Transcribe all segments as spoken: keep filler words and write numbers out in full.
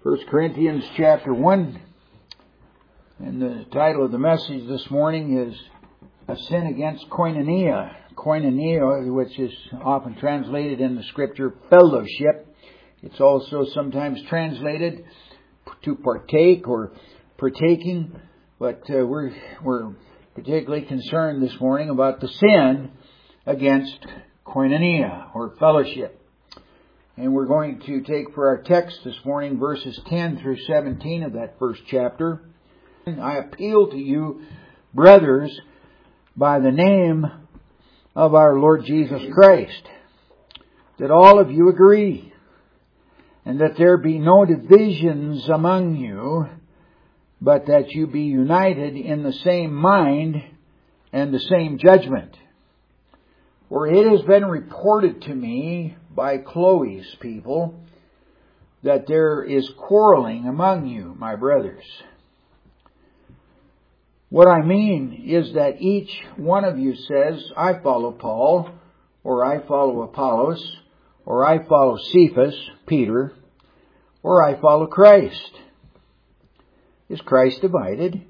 First Corinthians chapter one, and the title of the message this morning is A Sin Against Koinonia. Koinonia, which is often translated in the Scripture, fellowship. It's also sometimes translated to partake or partaking, but uh, we're we're particularly concerned this morning about the sin against koinonia or fellowship. And we're going to take for our text this morning verses ten through seventeen of that first chapter. I appeal to you, brothers, by the name of our Lord Jesus Christ, that all of you agree, and that there be no divisions among you, but that you be united in the same mind and the same judgment. For it has been reported to me by Chloe's people that there is quarreling among you, my brothers. What I mean is that each one of you says, I follow Paul, or I follow Apollos, or I follow Cephas, Peter, or I follow Christ. Is Christ divided?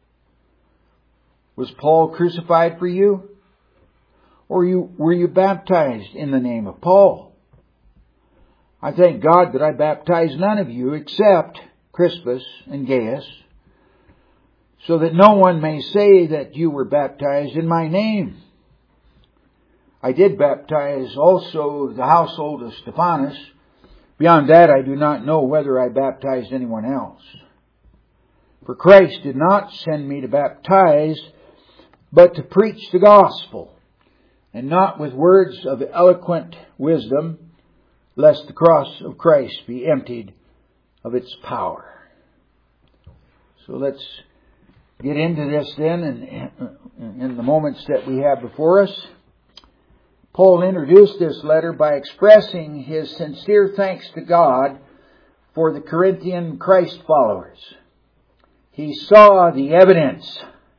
Was Paul crucified for you? Or you, were you baptized in the name of Paul? I thank God that I baptized none of you except Crispus and Gaius, so that no one may say that you were baptized in my name. I did baptize also the household of Stephanas. Beyond that, I do not know whether I baptized anyone else. For Christ did not send me to baptize, but to preach the gospel, and not with words of eloquent wisdom, lest the cross of Christ be emptied of its power. So let's get into this then in, in the moments that we have before us. Paul introduced this letter by expressing his sincere thanks to God for the Corinthian Christ followers. He saw the evidence.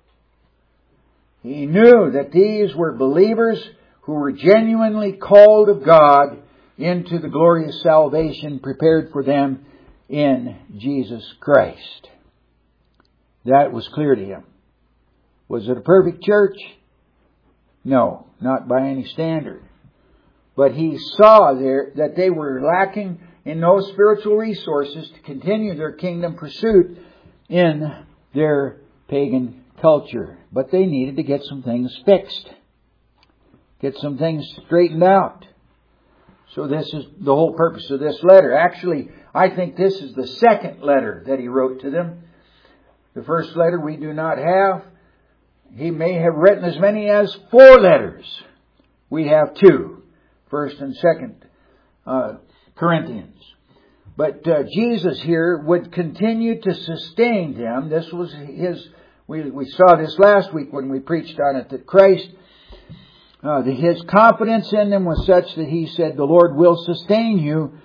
He knew that these were believers who were genuinely called of God into the glorious salvation prepared for them in Jesus Christ. That was clear to him. Was it a perfect church? No, not by any standard. But he saw there that they were lacking in those spiritual resources to continue their kingdom pursuit in their pagan culture. But they needed to get some things fixed. Get some things straightened out. So this is the whole purpose of this letter. Actually, I think this is the second letter that he wrote to them. The first letter we do not have. He may have written as many as four letters. We have two. First and second uh, Corinthians. But uh, Jesus here would continue to sustain them. This was his, we, we saw this last week when we preached on it, that Christ, uh, the, his confidence in them was such that he said, the Lord will sustain you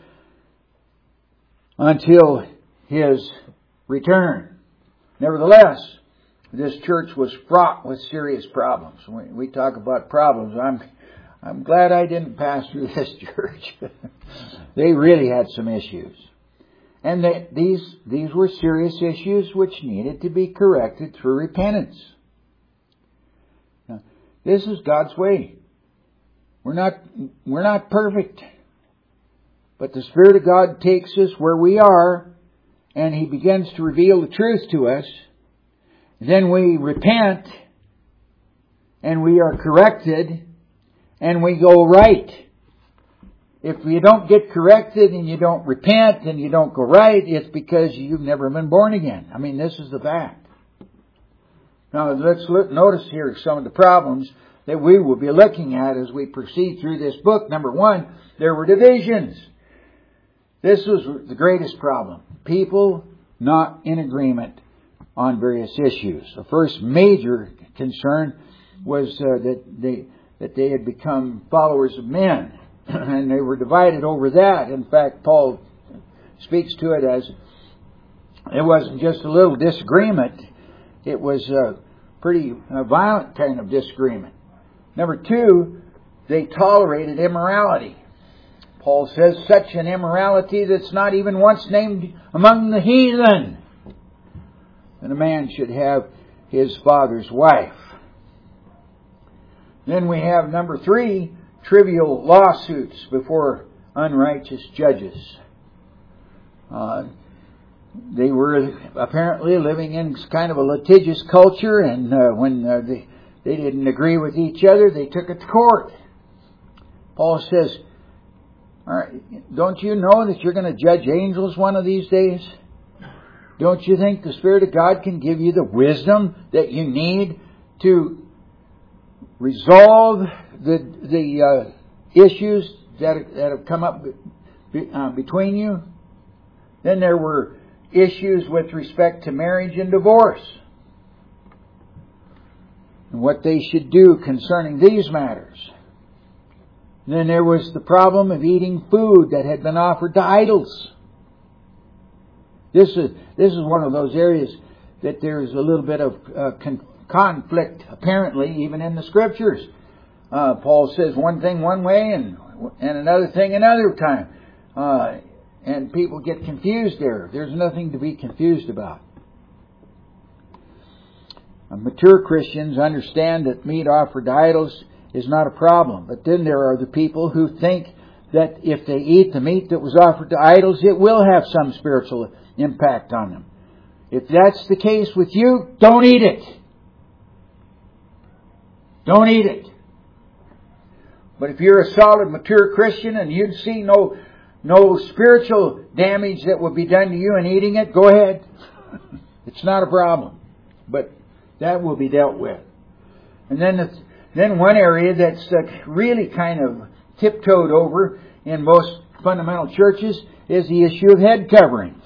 until his return. Nevertheless, this church was fraught with serious problems. When we talk about problems, I'm I'm glad I didn't pastor this church. They really had some issues. And they, these these were serious issues which needed to be corrected through repentance. Now, this is God's way. We're not we're not perfect. But the Spirit of God takes us where we are, and He begins to reveal the truth to us. Then we repent, and we are corrected, and we go right. If you don't get corrected and you don't repent and you don't go right, it's because you've never been born again. I mean, this is the fact. Now, let's look, notice here some of the problems that we will be looking at as we proceed through this book. Number one, there were divisions. This was the greatest problem. People not in agreement on various issues. The first major concern was uh, that they that they had become followers of men, and they were divided over that. In fact, Paul speaks to it as it wasn't just a little disagreement; it was a pretty uh, violent kind of disagreement. Number two, they tolerated immorality. Paul says, such an immorality that's not even once named among the heathen. And a man should have his father's wife. Then we have number three, trivial lawsuits before unrighteous judges. Uh, they were apparently living in kind of a litigious culture, and uh, when uh, they, they didn't agree with each other, they took it to court. Paul says, all right, don't you know that you're going to judge angels one of these days? Don't you think the Spirit of God can give you the wisdom that you need to resolve the the uh, issues that that have come up be, uh, between you? Then there were issues with respect to marriage and divorce, and what they should do concerning these matters. And then there was the problem of eating food that had been offered to idols. This is this is one of those areas that there's a little bit of uh, con- conflict, apparently, even in the Scriptures. Uh, Paul says one thing one way and and another thing another time. Uh, and people get confused there. There's nothing to be confused about. Uh, mature Christians understand that meat offered to idols is not a problem. But then there are the people who think that if they eat the meat that was offered to idols, it will have some spiritual impact on them. If that's the case with you, don't eat it. Don't eat it. But if you're a solid, mature Christian and you'd see no no spiritual damage that would be done to you in eating it, go ahead. It's not a problem. But that will be dealt with. And then it's, then one area that's uh, really kind of tiptoed over in most fundamental churches is the issue of head coverings.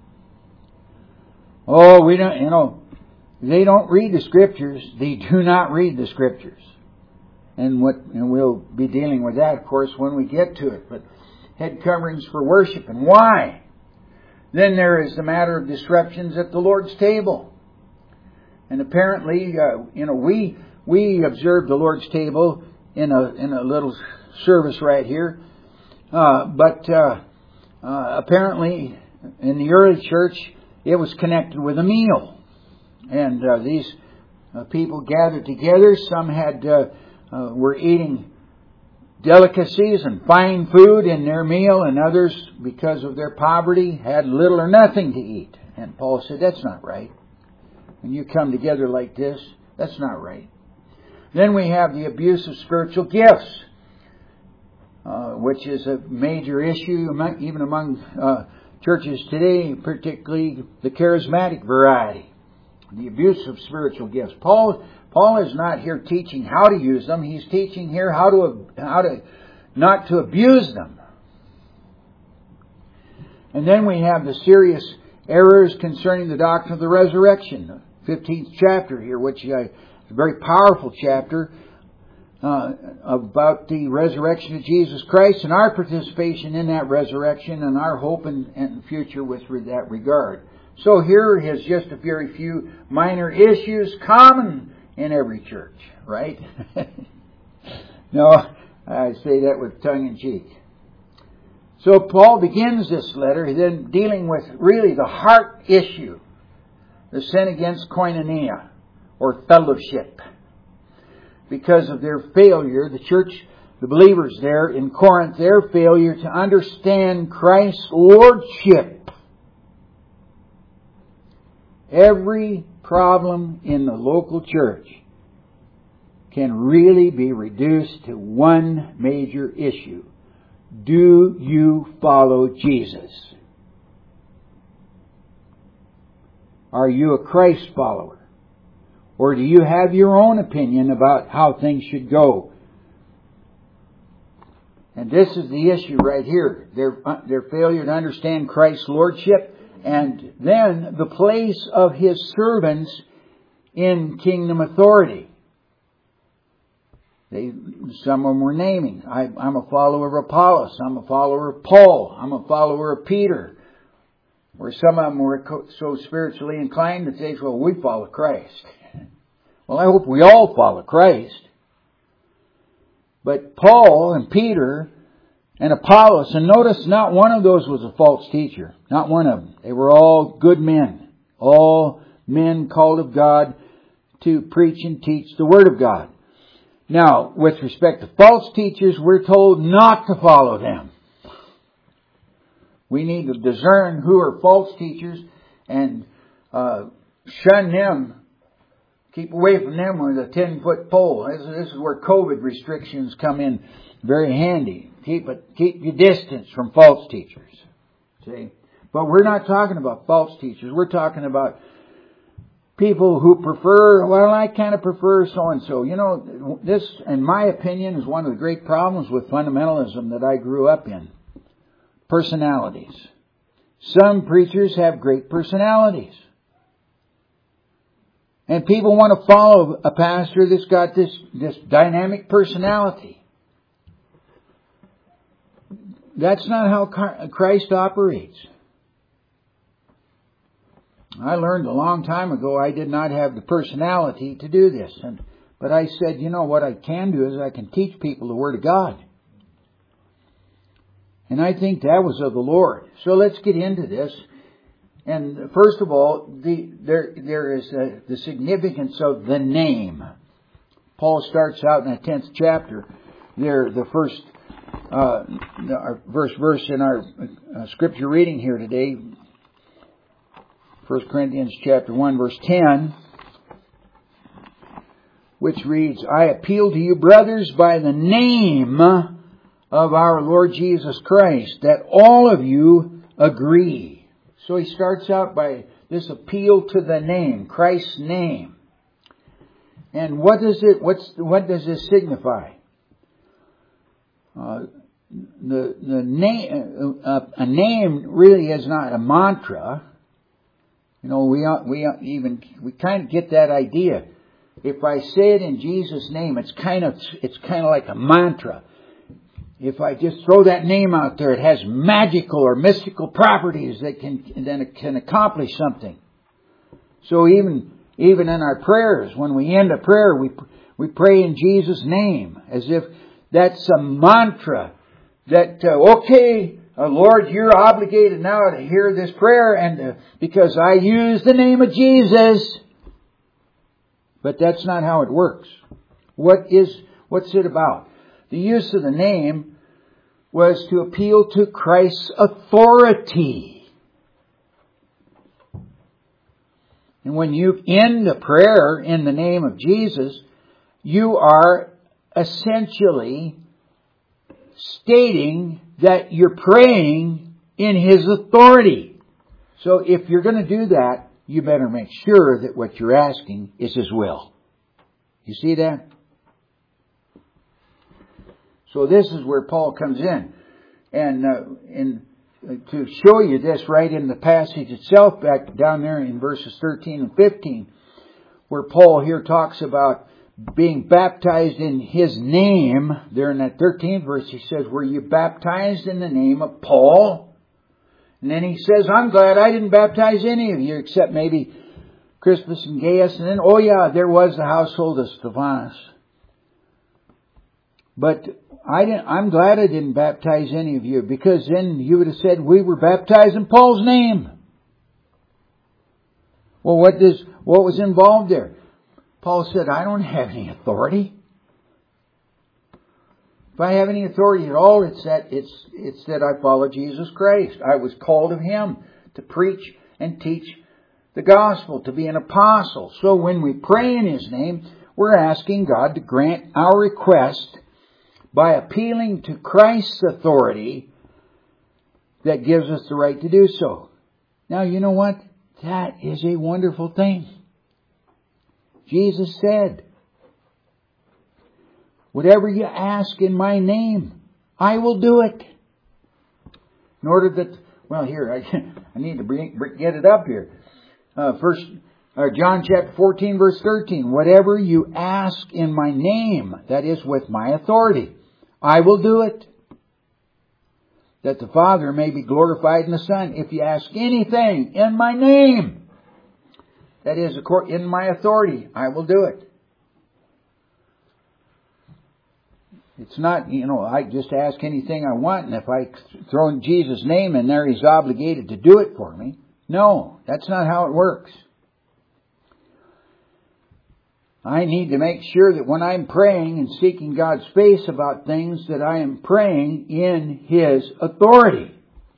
Oh, we don't, you know, they don't read the Scriptures. They do not read the Scriptures. And what, and we'll be dealing with that, of course, when we get to it. But head coverings for worship, and why? Then there is the matter of disruptions at the Lord's table. And apparently, uh, you know, we we observe the Lord's table in a in a little service right here. Uh, but uh, uh, apparently, in the early church, it was connected with a meal. And uh, these uh, people gathered together. Some had uh, uh, were eating delicacies and fine food in their meal, and others, because of their poverty, had little or nothing to eat. And Paul said, that's not right. When you come together like this, that's not right. Then we have the abuse of spiritual gifts, uh, which is a major issue among, even among uh, churches today, particularly the charismatic variety. The abuse of spiritual gifts. Paul Paul is not here teaching how to use them. He's teaching here how to how to not to abuse them. And then we have the serious errors concerning the doctrine of the resurrection. The fifteenth chapter here, which uh, is a very powerful chapter uh, about the resurrection of Jesus Christ and our participation in that resurrection and our hope and, and future with that regard. So here is just a very few minor issues common in every church, right? No, I say that with tongue in cheek. So Paul begins this letter then dealing with really the heart issue, the sin against koinonia, or fellowship. Because of their failure, the church, the believers there in Corinth, their failure to understand Christ's lordship. Every problem in the local church can really be reduced to one major issue. Do you follow Jesus? Are you a Christ follower? Or do you have your own opinion about how things should go? And this is the issue right here. Their, their failure to understand Christ's lordship, and then the place of His servants in kingdom authority. They, some of them were naming, I, I'm a follower of Apollos, I'm a follower of Paul, I'm a follower of Peter. Or some of them were so spiritually inclined that they say, well, we follow Christ. Well, I hope we all follow Christ. But Paul and Peter and Apollos. And notice not one of those was a false teacher. Not one of them. They were all good men. All men called of God to preach and teach the Word of God. Now, with respect to false teachers, we're told not to follow them. We need to discern who are false teachers and uh, shun them. Keep away from them with a ten-foot pole. This, this is where COVID restrictions come in very handy. Keep it, keep your distance from false teachers. See? But we're not talking about false teachers. We're talking about people who prefer, well, I kind of prefer so-and-so. You know, this, in my opinion, is one of the great problems with fundamentalism that I grew up in. Personalities. Some preachers have great personalities. And people want to follow a pastor that's got this, this dynamic personality. That's not how Christ operates. I learned a long time ago I did not have the personality to do this. And, but I said, you know, what I can do is I can teach people the Word of God. And I think that was of the Lord. So let's get into this. And first of all, the, there there is a, the significance of the name. Paul starts out in the tenth chapter. There, the first uh, our verse verse in our uh, scripture reading here today, First Corinthians chapter one, verse ten, which reads, "I appeal to you, brothers, by the name of our Lord Jesus Christ, that all of you agree." So he starts out by this appeal to the name, Christ's name. And what does it? What's what does this signify? Uh, the the name uh, a name really is not a mantra. You know, we we even we kind of get that idea. If I say it in Jesus' name, it's kind of it's kind of like a mantra. If I just throw that name out there, it has magical or mystical properties that can then it can accomplish something. So even even in our prayers, when we end a prayer, we we pray in Jesus' name as if that's a mantra. That uh, okay, uh, Lord, you're obligated now to hear this prayer, and uh, because I use the name of Jesus. But that's not how it works. What is what's it about? The use of the name was to appeal to Christ's authority. And when you end a prayer in the name of Jesus, you are essentially stating that you're praying in His authority. So if you're going to do that, you better make sure that what you're asking is His will. You see that? So this is where Paul comes in. And uh, in, uh, to show you this right in the passage itself, back down there in verses thirteen and fifteen, where Paul here talks about being baptized in His name. There in that thirteenth verse he says, "Were you baptized in the name of Paul?" And then he says, "I'm glad I didn't baptize any of you except maybe Crispus and Gaius." And then, oh yeah, there was the household of Stephanas. But I didn't, I'm glad I didn't baptize any of you, because then you would have said we were baptized in Paul's name. Well, what does what was involved there? Paul said, I don't have any authority. If I have any authority at all, it's that it's it's that I follow Jesus Christ. I was called of Him to preach and teach the gospel, to be an apostle. So when we pray in His name, we're asking God to grant our request by appealing to Christ's authority that gives us the right to do so. Now, you know what? That is a wonderful thing. Jesus said, whatever you ask in my name, I will do it. In order that, well, here, I, I need to bring, get it up here. Uh, first, uh, John chapter fourteen, verse thirteen. Whatever you ask in my name, that is with my authority, I will do it, that the Father may be glorified in the Son. If you ask anything in my name, that is, in my authority, I will do it. It's not, you know, I just ask anything I want, and if I throw in Jesus' name in there, He's obligated to do it for me. No, that's not how it works. I need to make sure that when I'm praying and seeking God's face about things, that I am praying in His authority.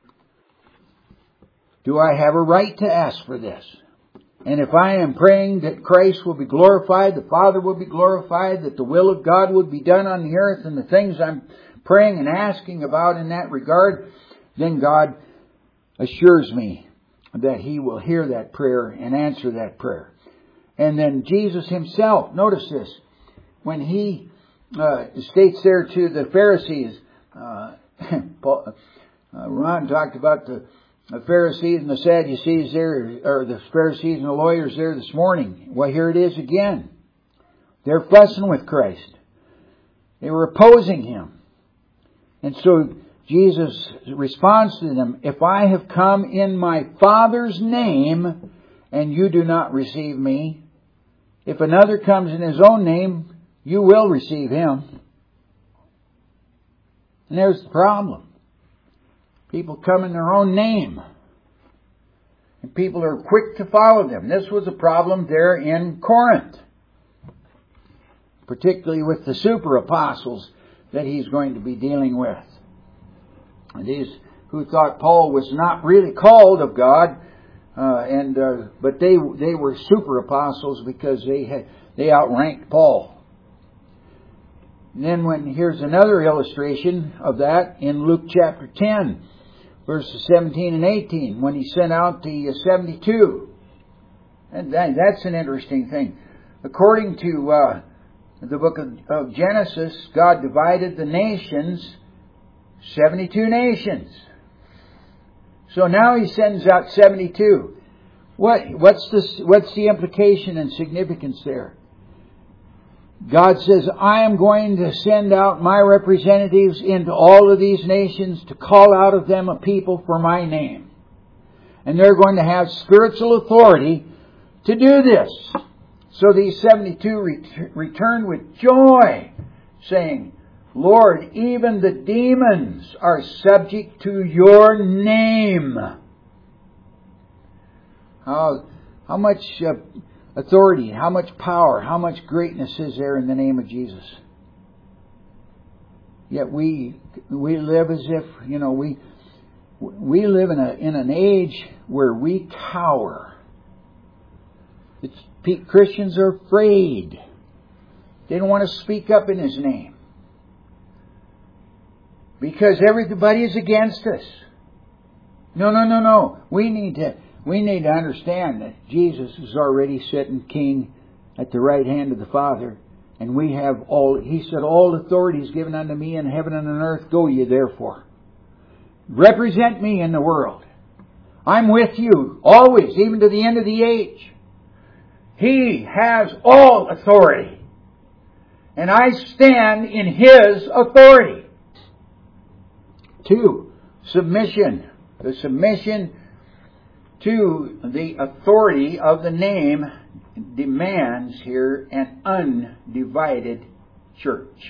Do I have a right to ask for this? And if I am praying that Christ will be glorified, the Father will be glorified, that the will of God will be done on the earth, and the things I'm praying and asking about in that regard, then God assures me that He will hear that prayer and answer that prayer. And then Jesus Himself, notice this, when He uh, states there to the Pharisees, uh, Paul, uh, Ron talked about the, the Pharisees and the Sadducees there, or the Pharisees and the lawyers there this morning. Well, here it is again. They're fussing with Christ. They were opposing Him. And so Jesus responds to them, if I have come in my Father's name and you do not receive me, if another comes in his own name, you will receive him. And there's the problem. People come in their own name. And people are quick to follow them. This was a problem there in Corinth. Particularly with the super apostles that he's going to be dealing with. And these who thought Paul was not really called of God, uh, and uh, but they they were super apostles because they had they outranked Paul. And then when here's another illustration of that in Luke chapter ten, verses seventeen and eighteen, when he sent out the seventy-two, and that, that's an interesting thing. According to uh, the book of, of Genesis, God divided the nations. seventy-two nations. So now He sends out seventy-two. What, what's the, what's the implication and significance there? God says, I am going to send out my representatives into all of these nations to call out of them a people for my name. And they're going to have spiritual authority to do this. So these seventy-two ret- returned with joy, saying, Lord, even the demons are subject to your name. How, how much uh, authority, how much power, how much greatness is there in the name of Jesus? Yet we we live as if, you know, we we live in a in an age where we cower. It's, Christians are afraid. They don't want to speak up in His name. Because everybody is against us. No, no, no, no. We need to we need to understand that Jesus is already sitting King at the right hand of the Father, and we have all. He said, "All authority is given unto me in heaven and on earth. Go ye therefore, represent me in the world. I'm with you always, even to the end of the age. He has all authority, and I stand in His authority." Two, submission. The submission to the authority of the name demands here an undivided church.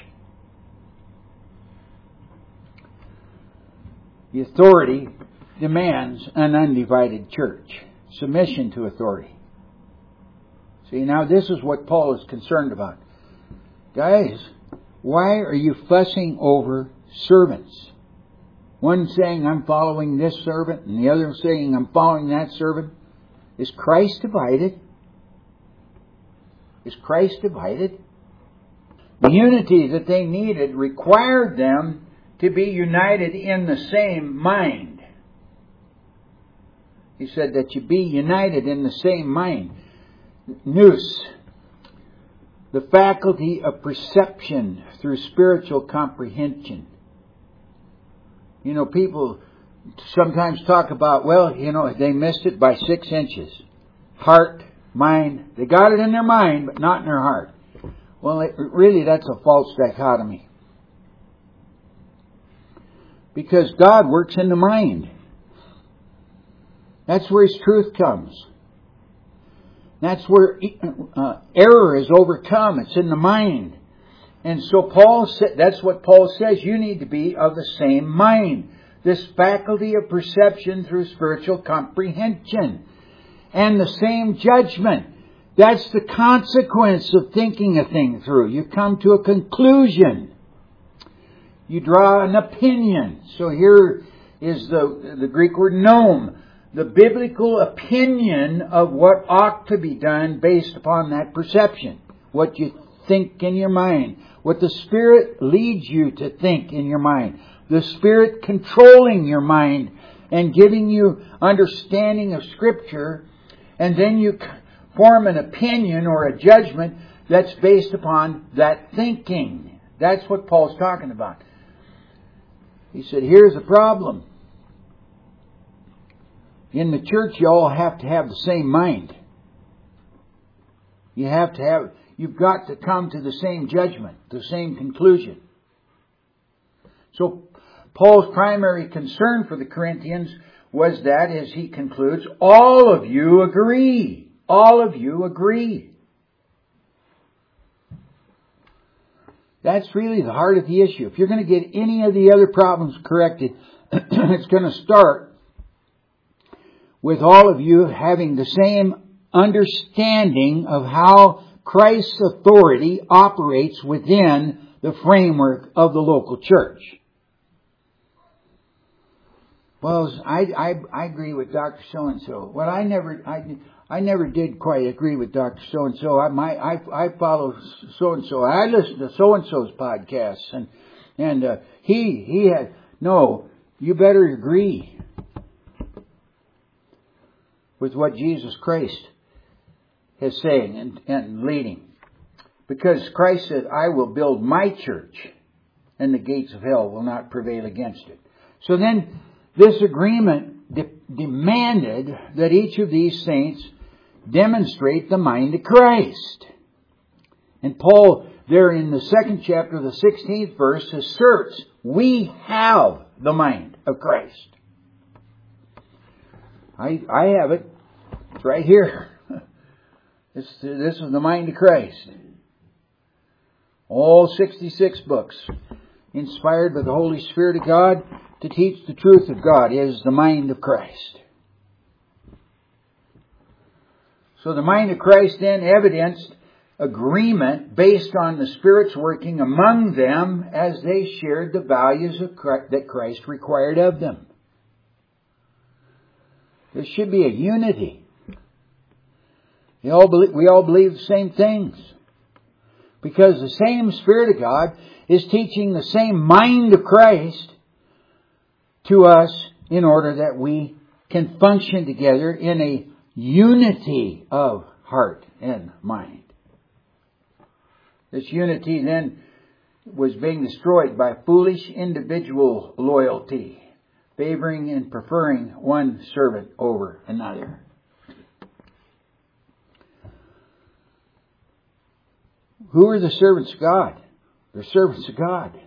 The authority demands an undivided church. Submission to authority. See, now this is what Paul is concerned about. Guys, why are you fussing over servants? One saying, I'm following this servant, and the other saying, I'm following that servant. Is Christ divided? Is Christ divided? The unity that they needed required them to be united in the same mind. He said that you be united in the same mind. Nous, the faculty of perception through spiritual comprehension. You know, people sometimes talk about, well, you know, they missed it by six inches. Heart, mind. They got it in their mind, but not in their heart. Well, it, really, that's a false dichotomy. Because God works in the mind. That's where His truth comes. That's where uh, error is overcome. It's in the mind. And so Paul said, that's what Paul says, you need to be of the same mind. This faculty of perception through spiritual comprehension. And the same judgment. That's the consequence of thinking a thing through. You come to a conclusion. You draw an opinion. So here is the, the Greek word noum. The biblical opinion of what ought to be done based upon that perception. What you think in your mind. What the Spirit leads you to think in your mind. The Spirit controlling your mind and giving you understanding of Scripture. And then you form an opinion or a judgment that's based upon that thinking. That's what Paul's talking about. He said, here's the problem. In the church, you all have to have the same mind. You have to have, you've got to come to the same judgment, the same conclusion. So, Paul's primary concern for the Corinthians was that, as he concludes, all of you agree. All of you agree. That's really the heart of the issue. If you're going to get any of the other problems corrected, it's going to start with all of you having the same understanding of how Christ's authority operates within the framework of the local church. Well, I, I, I agree with Doctor So-and-so. Well, I never, I, I never did quite agree with Doctor So-and-so. I, my, I, I follow so-and-so. I listen to so-and-so's podcasts, and, and, uh, he, he had, no, you better agree with what Jesus Christ is saying and, and leading. Because Christ said, I will build my church, and the gates of hell will not prevail against it. So then, this agreement de- demanded that each of these saints demonstrate the mind of Christ. And Paul, there in the second chapter of the sixteenth verse, asserts, we have the mind of Christ. I, I have it. It's right here. This, this is the mind of Christ. All sixty-six books, inspired by the Holy Spirit of God, to teach the truth of God, is the mind of Christ. So the mind of Christ then evidenced agreement based on the Spirit's working among them as they shared the values of Christ, that Christ required of them. There should be a unity. We all believe, we all believe the same things. Because the same Spirit of God is teaching the same mind of Christ to us in order that we can function together in a unity of heart and mind. This unity then was being destroyed by foolish individual loyalty, favoring and preferring one servant over another. Who are the servants of God? They're servants of God.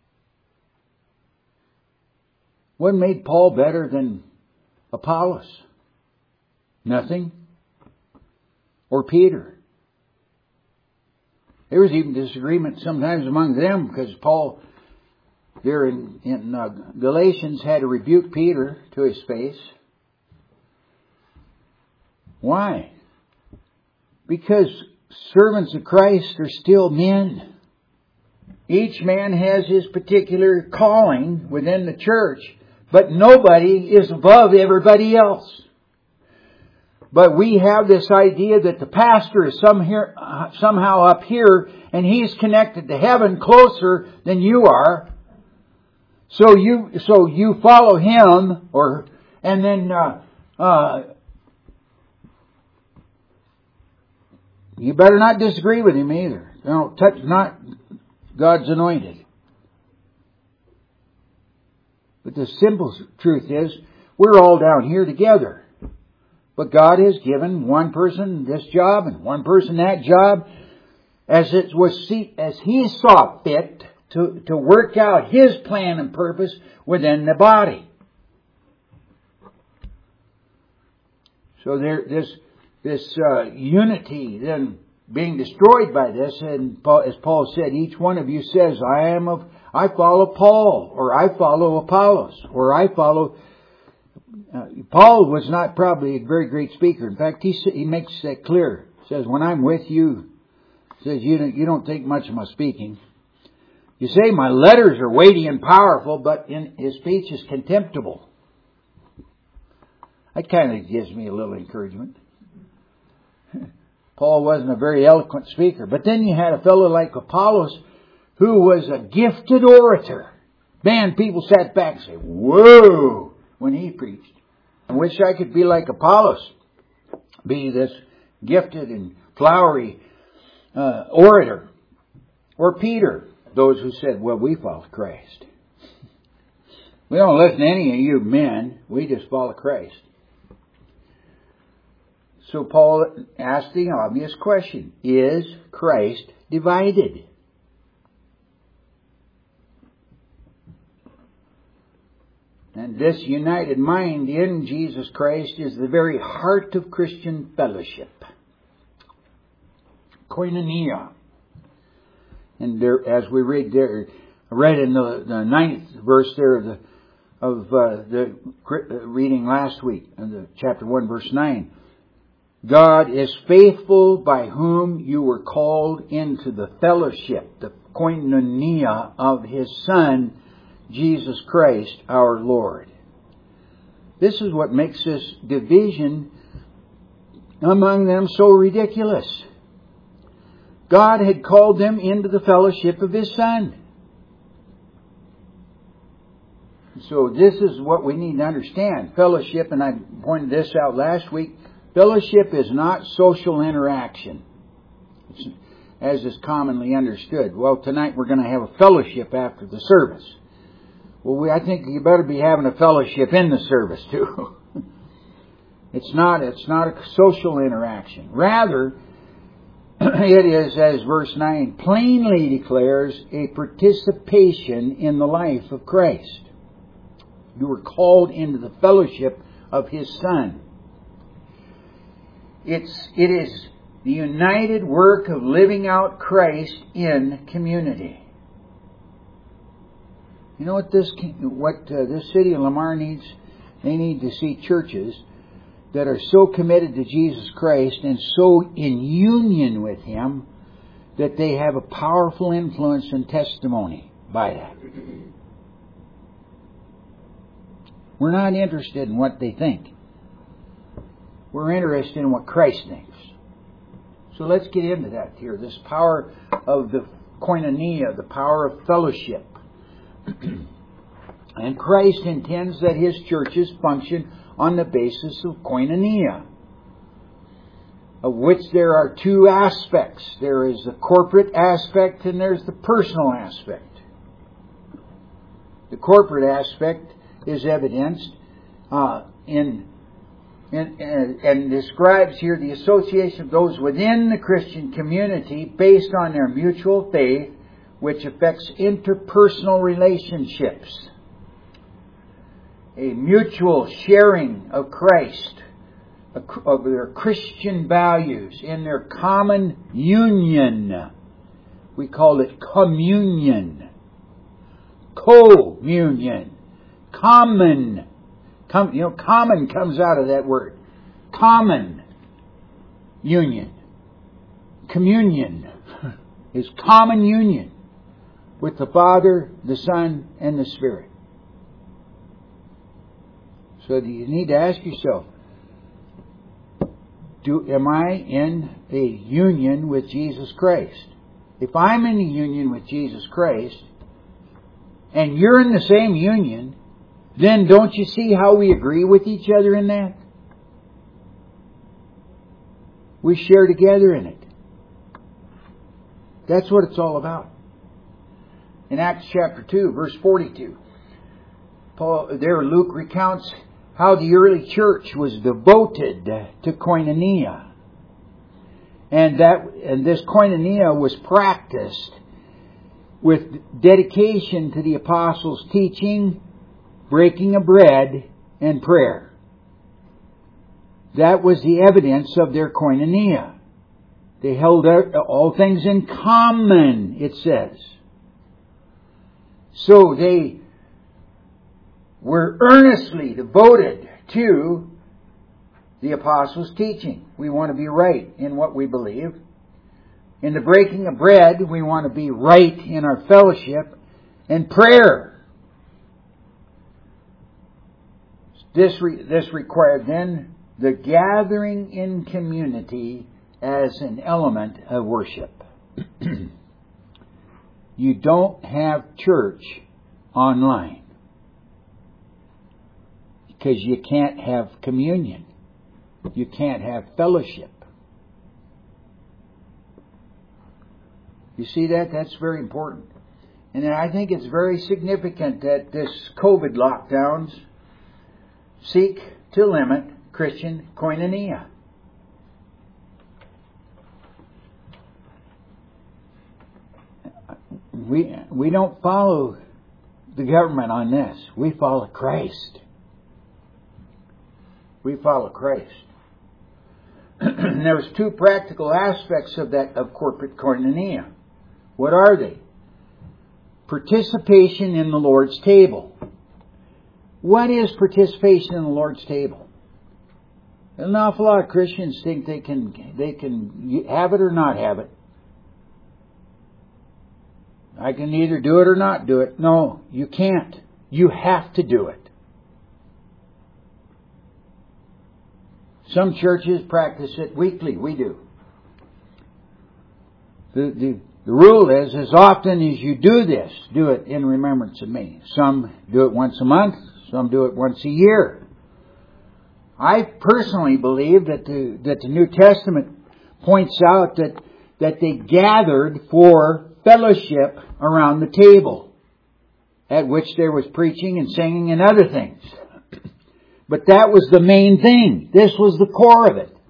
What made Paul better than Apollos? Nothing. Or Peter. There was even disagreement sometimes among them because Paul, there in, in uh, Galatians, had to rebuke Peter to his face. Why? Because servants of Christ are still men. Each man has his particular calling within the church, but nobody is above everybody else. But we have this idea that the pastor is some here, uh, somehow up here, and he's connected to heaven closer than you are. So you, so you follow him, or and then uh, uh, you better not disagree with him either. You know, touch not God's anointed. But the simple truth is, we're all down here together. But God has given one person this job and one person that job as it was as He saw fit to, to work out His plan and purpose within the body. So there, this this uh, unity then being destroyed by this, and Paul, as Paul said, each one of you says, I am of, I follow Paul, or I follow Apollos, or I follow, uh, Paul was not probably a very great speaker. In fact, he, he makes that clear. He says, when I'm with you, he says, you don't, you don't think much of my speaking. You say my letters are weighty and powerful, but in his speech is contemptible. That kind of gives me a little encouragement. Paul wasn't a very eloquent speaker. But then you had a fellow like Apollos who was a gifted orator. Man, people sat back and said, whoa, when he preached. I wish I could be like Apollos. Be this gifted and flowery uh, orator. Or Peter, those who said, well, we follow Christ. We don't listen to any of you men. We just follow Christ. So Paul asked the obvious question, is Christ divided? And this united mind in Jesus Christ is the very heart of Christian fellowship. Koinonia. And there, as we read there, read in the, the ninth verse there of the, of, uh, the reading last week, in the chapter one, verse nine. God is faithful, by whom you were called into the fellowship, the koinonia of His Son, Jesus Christ, our Lord. This is what makes this division among them so ridiculous. God had called them into the fellowship of His Son. So this is what we need to understand. Fellowship, and I pointed this out last week, fellowship is not social interaction, it's, as is commonly understood. Well, tonight we're going to have a fellowship after the service. Well, we, I think you better be having a fellowship in the service too. It's not, it's not a social interaction. Rather, it is, as verse nine plainly declares, a participation in the life of Christ. You were called into the fellowship of His Son. It's, it is the united work of living out Christ in community. You know what this, what uh, this city of Lamar needs? They need to see churches that are so committed to Jesus Christ and so in union with Him that they have a powerful influence and testimony by that. We're not interested in what they think. We're interested in what Christ thinks. So let's get into that here. This power of the koinonia, the power of fellowship. And Christ intends that His churches function on the basis of koinonia, of which there are two aspects. There is the corporate aspect and there's the personal aspect. The corporate aspect is evidenced uh, in And, and, and describes here the association of those within the Christian community based on their mutual faith, which affects interpersonal relationships. A mutual sharing of Christ, of their Christian values, in their common union. We call it communion. Co-union. Common. Com, you know, common comes out of that word. Common union. Communion is common union with the Father, the Son, and the Spirit. So you need to ask yourself, do, am I in a union with Jesus Christ? If I'm in a union with Jesus Christ, and you're in the same union, then don't you see how we agree with each other in that? We share together in it. That's what it's all about. In Acts chapter two, verse forty-two, Paul, there Luke recounts how the early church was devoted to koinonia. And that and this koinonia was practiced with dedication to the apostles' teaching, breaking of bread, and prayer. That was the evidence of their koinonia. They held all things in common, it says. So they were earnestly devoted to the apostles' teaching. We want to be right in what we believe. In the breaking of bread, we want to be right in our fellowship and prayer. This, re- this required then the gathering in community as an element of worship. You don't have church online because you can't have communion. You can't have fellowship. You see that? That's very important. And then I think it's very significant that this COVID lockdowns seek to limit Christian koinonia. We we don't follow the government on this. We follow Christ. We follow Christ. There's two practical aspects of that of corporate koinonia. What are they? Participation in the Lord's table. What is participation in the Lord's table? An awful lot of Christians think they can they can have it or not have it. I can either do it or not do it. No, you can't. You have to do it. Some churches practice it weekly. We do. The, the, the rule is, as often as you do this, do it in remembrance of me. Some do it once a month. Some do it once a year. I personally believe that the, that the New Testament points out that, that they gathered for fellowship around the table, at which there was preaching and singing and other things. But that was the main thing. This was the core of it.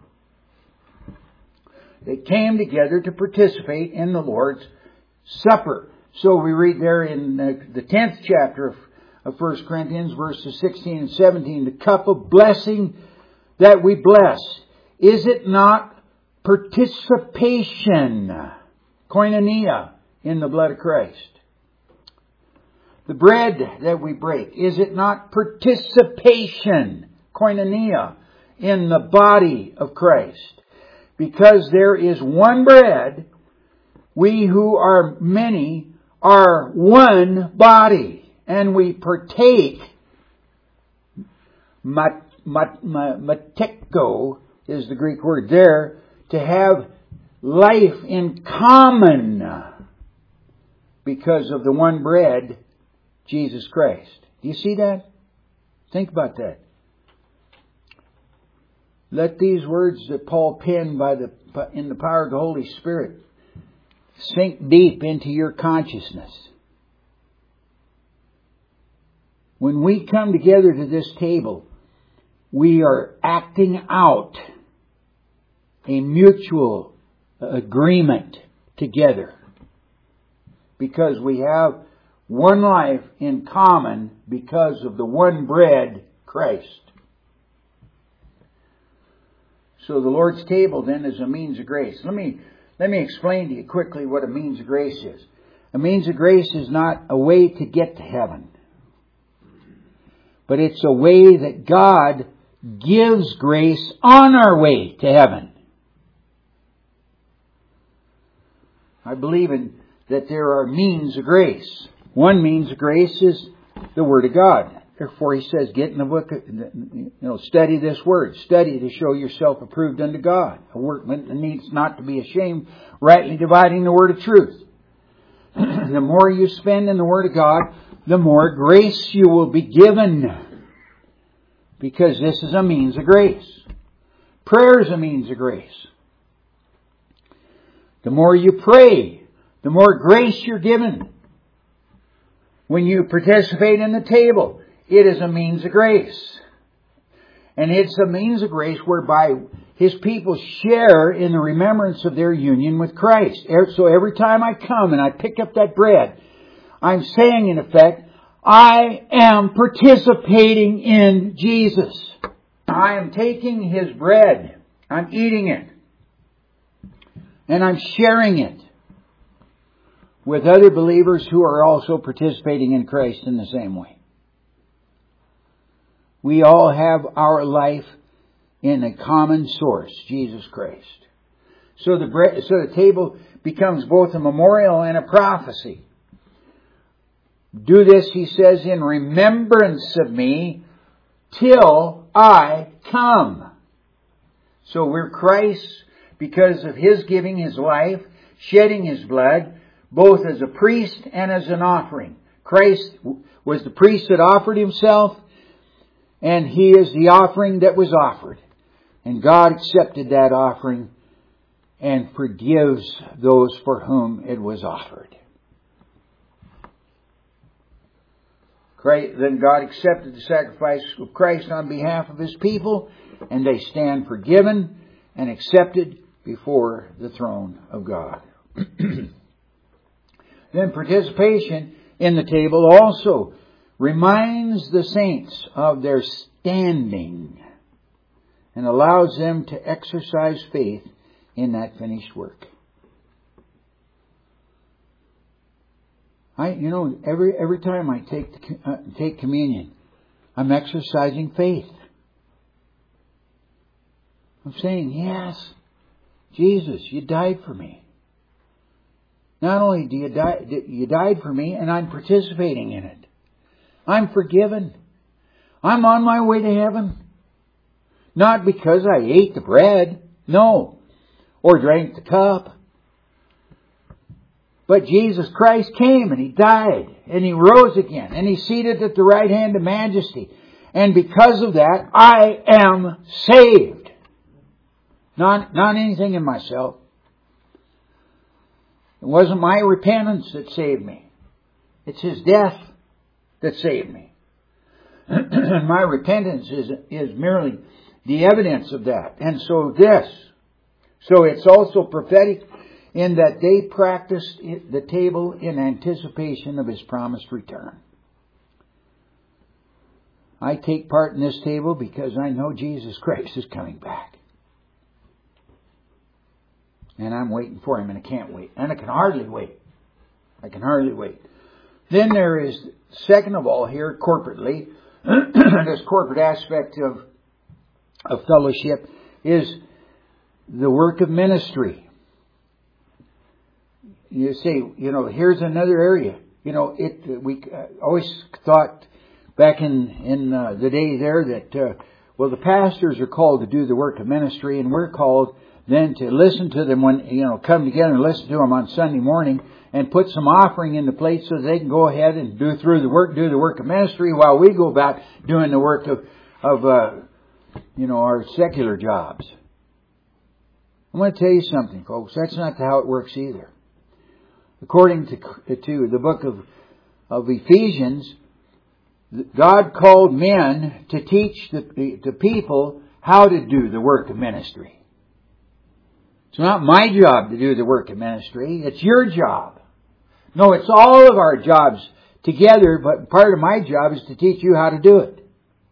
They came together to participate in the Lord's Supper. So we read there in the tenth chapter of, of First Corinthians, verses sixteen and seventeen, the cup of blessing that we bless, is it not participation, koinonia, in the blood of Christ? The bread that we break, is it not participation, koinonia, in the body of Christ? Because there is one bread, we who are many are one body, and we partake. Mat, mat, mat, mateko is the Greek word there, to have life in common because of the one bread, Jesus Christ. Do you see that? Think about that. Let these words that Paul penned by the in the power of the Holy Spirit sink deep into your consciousness. When we come together to this table, we are acting out a mutual agreement together because we have one life in common because of the one bread, Christ. So the Lord's table then is a means of grace. Let me let me explain to you quickly what a means of grace is. A means of grace is not a way to get to heaven, but it's a way that God gives grace on our way to heaven. I believe in that there are means of grace. One means of grace is the Word of God. Therefore, he says, get in the book, you know, study this Word. Study to show yourself approved unto God. A workman that needs not to be ashamed, rightly dividing the Word of truth. The more you spend in the Word of God, the more grace you will be given. Because this is a means of grace. Prayer is a means of grace. The more you pray, the more grace you're given. When you participate in the table, it is a means of grace. And it's a means of grace whereby His people share in the remembrance of their union with Christ. So every time I come and I pick up that bread, I'm saying in effect, I am participating in Jesus. I am taking His bread. I'm eating it. And I'm sharing it with other believers who are also participating in Christ in the same way. We all have our life in a common source, Jesus Christ. So the bread, so the table becomes both a memorial and a prophecy. Do this, he says, in remembrance of me till I come. So we're Christ's because of His giving His life, shedding His blood, both as a priest and as an offering. Christ was the priest that offered Himself, and He is the offering that was offered. And God accepted that offering and forgives those for whom it was offered. Christ, then God accepted the sacrifice of Christ on behalf of His people, and they stand forgiven and accepted before the throne of God. Then participation in the table also reminds the saints of their standing and allows them to exercise faith in that finished work. I, you know, every every time I take the, uh, take communion, I'm exercising faith. I'm saying, yes, Jesus, you died for me. Not only do you die, you died for me, and I'm participating in it. I'm forgiven. I'm on my way to heaven. Not because I ate the bread, no, or drank the cup. But Jesus Christ came and He died and He rose again and He's seated at the right hand of majesty. And because of that, I am saved. Not, not anything in myself. It wasn't my repentance that saved me. It's His death that saved me. My repentance is, is merely the evidence of that. And so this. So it's also prophetic in that they practiced the table in anticipation of His promised return. I take part in this table because I know Jesus Christ is coming back. And I'm waiting for Him, and I can't wait. And I can hardly wait. I can hardly wait. Then there is, second of all here, corporately, this corporate aspect of, of fellowship is the work of ministry. You say, you know, here's another area. You know, it. We uh, always thought back in, in uh, the day there that, uh, well, the pastors are called to do the work of ministry, and we're called then to listen to them when, you know, come together and listen to them on Sunday morning and put some offering in the plate so they can go ahead and do through the work, do the work of ministry while we go about doing the work of, of, uh, you know, our secular jobs. I'm going to tell you something, folks. That's not how it works either. According to, to the book of, of Ephesians, God called men to teach the, the people how to do the work of ministry. It's not my job to do the work of ministry. It's your job. No, it's all of our jobs together, but part of my job is to teach you how to do it.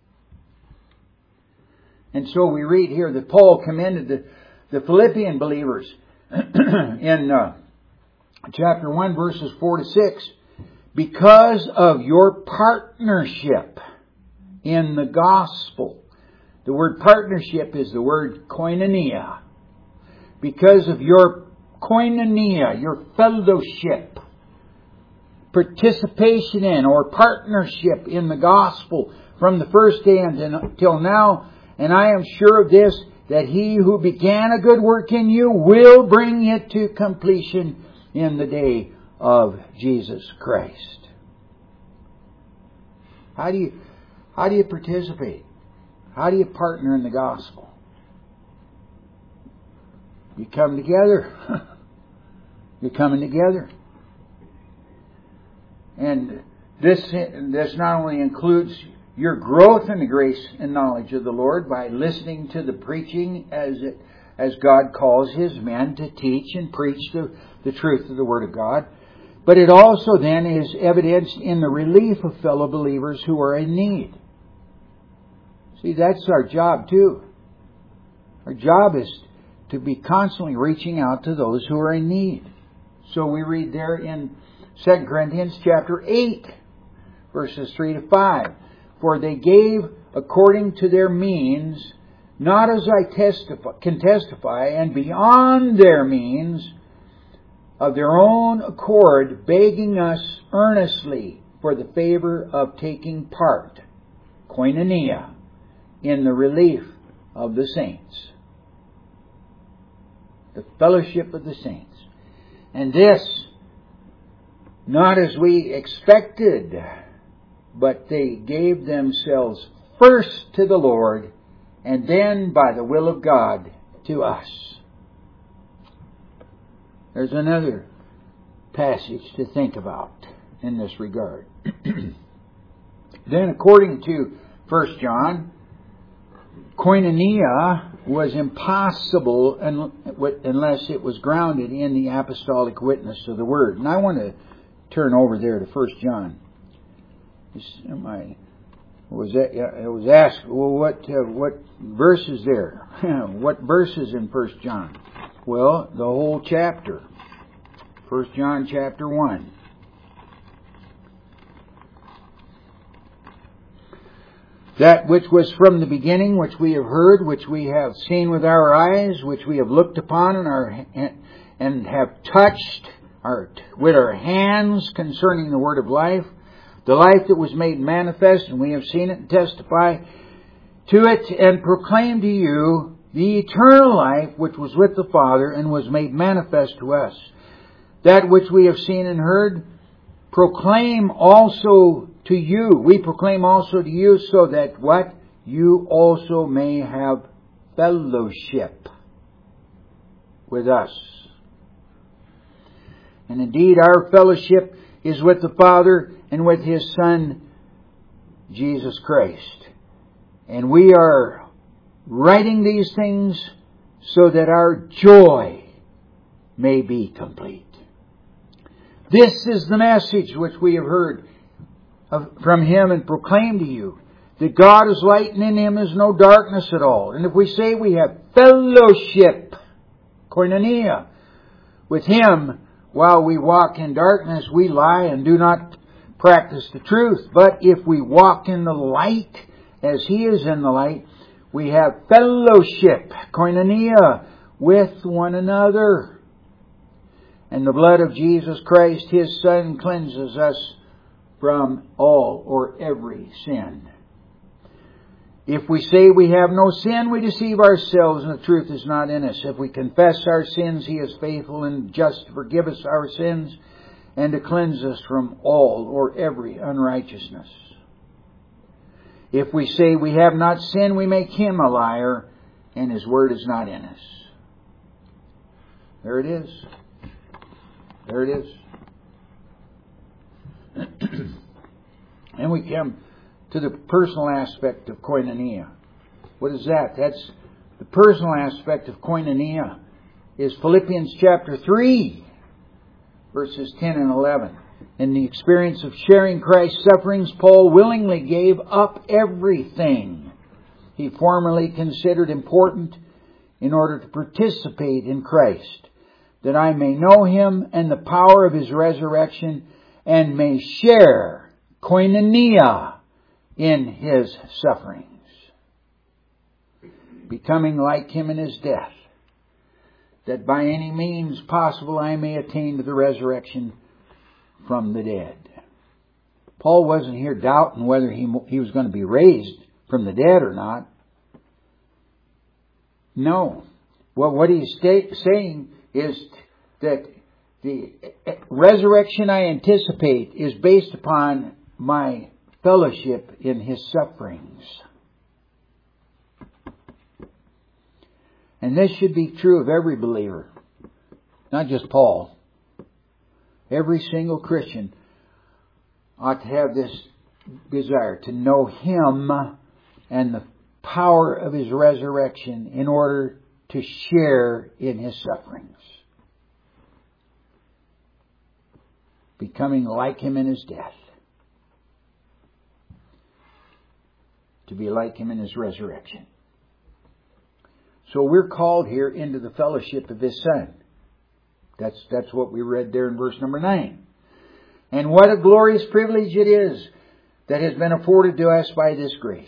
And so we read here that Paul commended the, the Philippian believers in uh, chapter one, verses four to six, because of your partnership in the gospel. The word partnership is the word koinonia. Because of your koinonia, your fellowship, participation in or partnership in the gospel from the first day until now. And I am sure of this, that He who began a good work in you will bring it to completion in the day of Jesus Christ. How do you, how do you participate? How do you partner in the gospel? You come together. You're coming together. And this, this not only includes your growth in the grace and knowledge of the Lord by listening to the preaching as it, as God calls His men to teach and preach the, the truth of the Word of God, but it also then is evidenced in the relief of fellow believers who are in need. See, that's our job too. Our job is to be constantly reaching out to those who are in need. So we read there in Second Corinthians chapter eight, verses three to five. For they gave according to their means, not as I testify, can testify, and beyond their means, of their own accord, begging us earnestly for the favor of taking part, koinonia, in the relief of the saints. The fellowship of the saints. And this, not as we expected, but they gave themselves first to the Lord, and then by the will of God to us. There's another passage to think about in this regard. Then according to First John, koinonia was impossible unless it was grounded in the apostolic witness of the Word. And I want to turn over there to First John. My, was that? It was asked, well, what uh, what verse is there? What verse is in First John? Well, the whole chapter. First John chapter one. That which was from the beginning, which we have heard, which we have seen with our eyes, which we have looked upon and, our, and have touched our, with our hands concerning the word of life, the life that was made manifest, and we have seen it and testify to it and proclaim to you the eternal life which was with the Father and was made manifest to us. That which we have seen and heard, proclaim also to you. We proclaim also to you, so that what? You also may have fellowship with us. And indeed, our fellowship is with the Father and with His Son, Jesus Christ. And we are writing these things so that our joy may be complete. This is the message which we have heard of, from Him and proclaimed to you, that God is light and in Him is no darkness at all. And if we say we have fellowship, koinonia, with Him while we walk in darkness, we lie and do not practice the truth. But if we walk in the light as He is in the light, we have fellowship, koinonia, with one another. And the blood of Jesus Christ, His Son, cleanses us from all or every sin. If we say we have no sin, we deceive ourselves and the truth is not in us. If we confess our sins, He is faithful and just to forgive us our sins and to cleanse us from all or every unrighteousness. If we say we have not sinned, we make Him a liar and His word is not in us. There it is. There it is. And we come to the personal aspect of koinonia. What is that? That's the personal aspect of koinonia is Philippians chapter three, verses ten and eleven. In the experience of sharing Christ's sufferings, Paul willingly gave up everything he formerly considered important in order to participate in Christ, that I may know Him and the power of His resurrection and may share koinonia in His sufferings, becoming like Him in His death, that by any means possible I may attain to the resurrection from the dead. Paul wasn't here doubting whether he, he was going to be raised from the dead or not. No. Well, what he's sta- saying is that the resurrection I anticipate is based upon my fellowship in His sufferings. And this should be true of every believer, not just Paul. Every single Christian ought to have this desire to know Him and the power of His resurrection in order to share in His sufferings, becoming like Him in His death, to be like Him in His resurrection. So we're called here into the fellowship of His Son. That's, that's what we read there in verse number nine. And what a glorious privilege it is that has been afforded to us by this grace.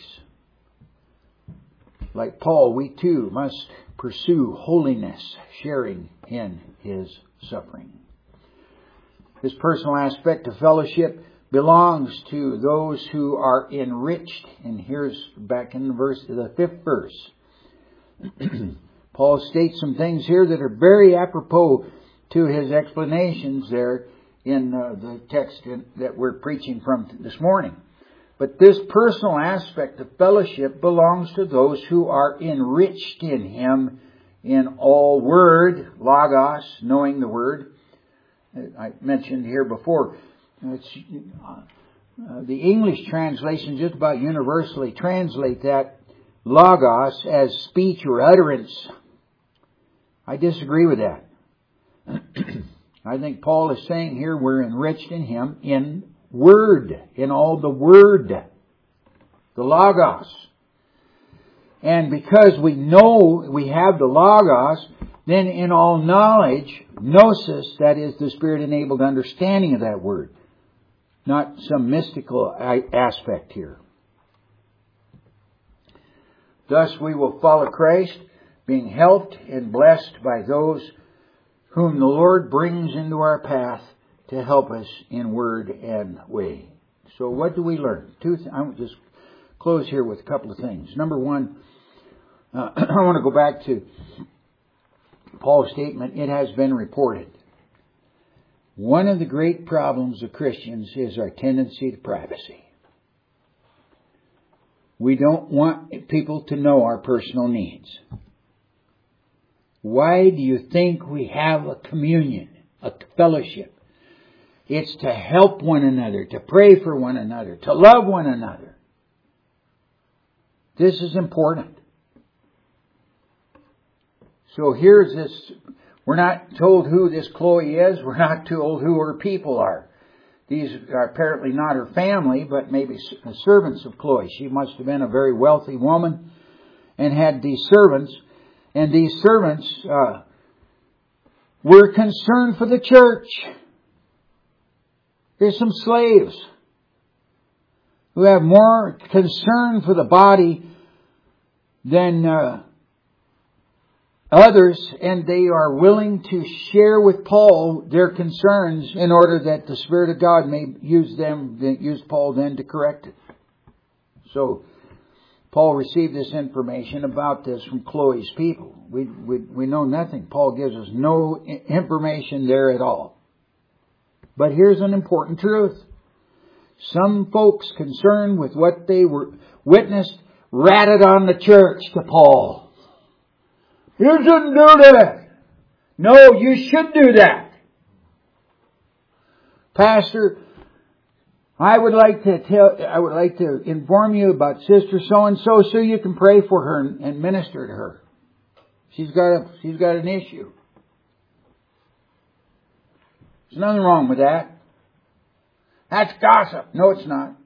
Like Paul, we too must pursue holiness, sharing in His suffering. This personal aspect of fellowship belongs to those who are enriched. And here's back in the verse, the fifth verse. Paul states some things here that are very apropos to his explanations there in uh, the text in, that we're preaching from this morning. But this personal aspect of fellowship belongs to those who are enriched in Him in all word, logos, knowing the Word. I mentioned here before, it's, uh, the English translation just about universally translate that logos as speech or utterance. I disagree with that. I think Paul is saying here we're enriched in Him in Word, in all the Word, the Logos. And because we know we have the Logos, then in all knowledge, gnosis, that is the Spirit-enabled understanding of that Word. Not some mystical aspect here. Thus we will follow Christ, being helped and blessed by those whom the Lord brings into our path to help us in word and way. So what do we learn? Two. Th- I'll just close here with a couple of things. Number one, uh, I want to go back to Paul's statement, it has been reported. One of the great problems of Christians is our tendency to privacy. We don't want people to know our personal needs. Why do you think we have a communion, a fellowship? It's to help one another, to pray for one another, to love one another. This is important. So here's this, we're not told who this Chloe is, we're not told who her people are. These are apparently not her family, but maybe servants of Chloe. She must have been a very wealthy woman and had these servants. And these servants uh, were concerned for the church. There's some slaves who have more concern for the body than uh, others, and they are willing to share with Paul their concerns in order that the Spirit of God may use them, use Paul then to correct it. So Paul received this information about this from Chloe's people. We, we, we know nothing. Paul gives us no information there at all. But here's an important truth. Some folks concerned with what they were witnessed ratted on the church to Paul. You shouldn't do that. No, you should do that. Pastor, I would like to tell, I would like to inform you about Sister so-and-so so you can pray for her and minister to her. She's got a, she's got an issue. There's nothing wrong with that. That's gossip. No, it's not.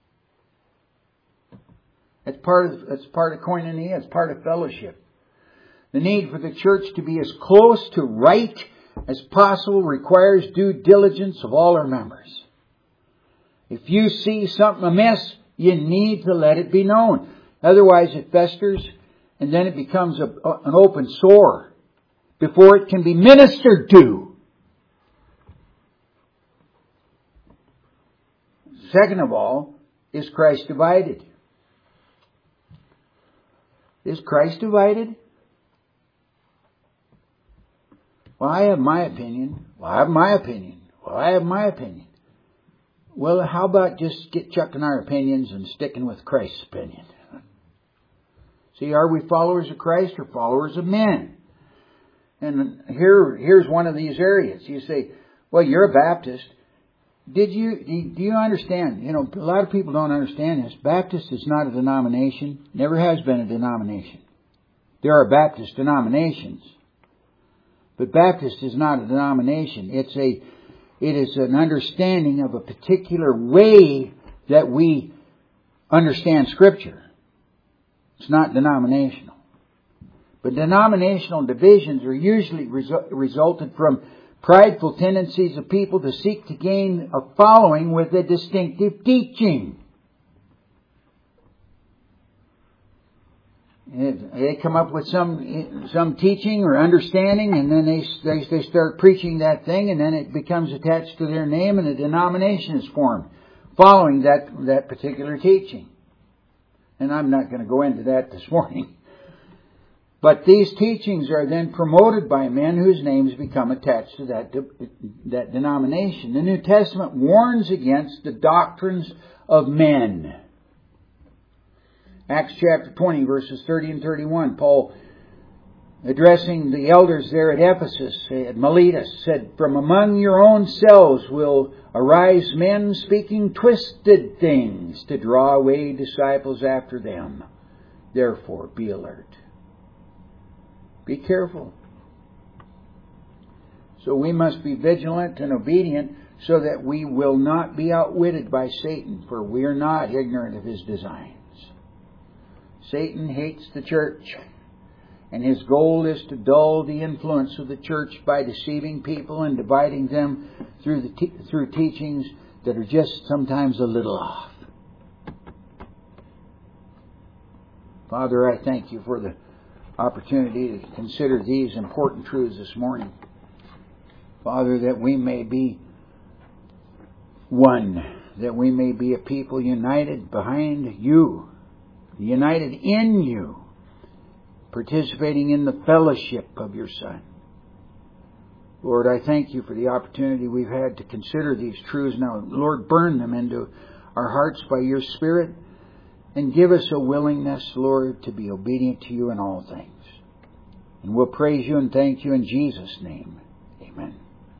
It's part of, it's part of koinonia. It's part of fellowship. The need for the church to be as close to right as possible requires due diligence of all our members. If you see something amiss, you need to let it be known. Otherwise it festers and then it becomes a, an open sore before it can be ministered to. Second of all, is Christ divided? Is Christ divided? Well, I have my opinion. Well, I have my opinion. Well, I have my opinion. Well, how about just get chucking our opinions and sticking with Christ's opinion? See, are we followers of Christ or followers of men? And here, here's one of these areas. You say, well, you're a Baptist. Did you, do you understand? You know, a lot of people don't understand this. Baptist is not a denomination. Never has been a denomination. There are Baptist denominations. But Baptist is not a denomination. It's a, it is an understanding of a particular way that we understand Scripture. It's not denominational. But denominational divisions are usually resu- resulted from prideful tendencies of people to seek to gain a following with a distinctive teaching. They come up with some some teaching or understanding, and then they, they they start preaching that thing, and then it becomes attached to their name, and a denomination is formed following that that particular teaching. And I'm not going to go into that this morning. But these teachings are then promoted by men whose names become attached to that that denomination. The New Testament warns against the doctrines of men. Acts chapter twenty, verses thirty and thirty-one, Paul, addressing the elders there at Ephesus, at Miletus, said, "From among your own selves will arise men speaking twisted things to draw away disciples after them. Therefore, be alert." Be careful. So we must be vigilant and obedient so that we will not be outwitted by Satan, for we are not ignorant of his designs. Satan hates the church, and his goal is to dull the influence of the church by deceiving people and dividing them through the te- through teachings that are just sometimes a little off. Father, I thank you for the opportunity to consider these important truths this morning. Father, that we may be one, that we may be a people united behind you, united in you, participating in the fellowship of your Son. Lord, I thank you for the opportunity we've had to consider these truths. Now, Lord, burn them into our hearts by your Spirit, and give us a willingness, Lord, to be obedient to you in all things. And we'll praise you and thank you in Jesus' name.